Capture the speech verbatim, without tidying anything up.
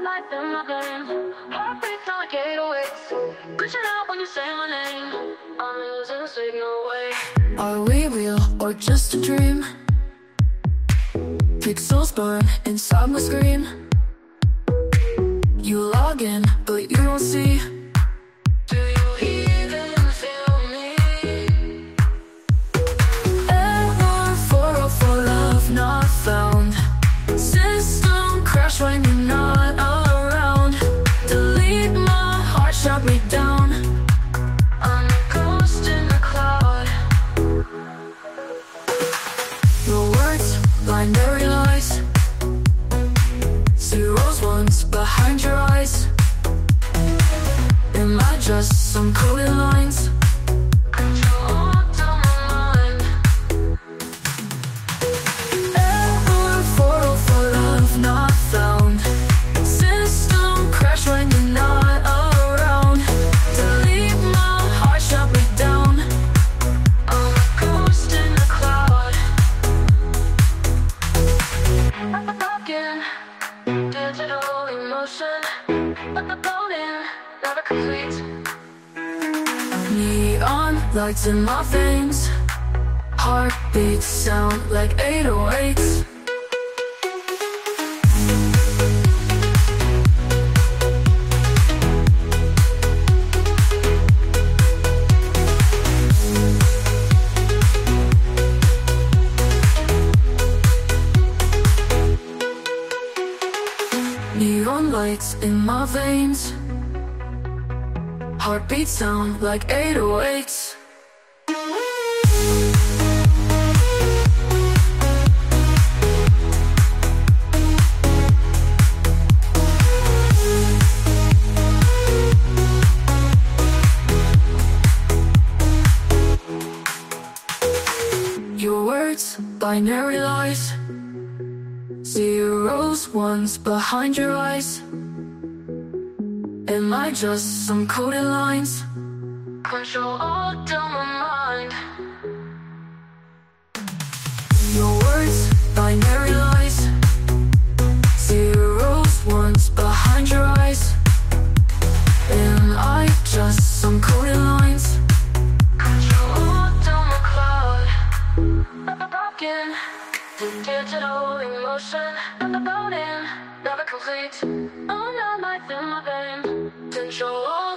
life in my veins. Heartbeats on like eight oh eights. Pushing out when you say my name. I'm losing signal way. Are we real or just a dream? Pixels burn inside my screen. You log in, but you don't see. Do you even feel me? Error four oh four, love not found. System crash when you're not around. Delete my heart, shut me down. I'm a ghost in the cloud. Your words, binary lies. Zeros, ones behind your eyes. Am I just some coded lines? Control down my mind. Error four oh four, love not found. System crash when you're not around. Delete my heart, shut me down. I'm a ghost in the cloud. Broken, digital emotion. But the bone never complete. Neon lights in my veins. Heartbeats sound like eight oh eights. Neon lights in my veins. Heartbeats sound like eight oh eights. Your words, binary lies. Zeros, ones behind your eyes. Am I just some coded lines? Control all down my mind. Your words, binary lies. Zeros, ones behind your eyes. Am I just some coded lines? Control all down my cloud. Broken, digital emotion. But the bone never complete. I'm not life in my veins. Control all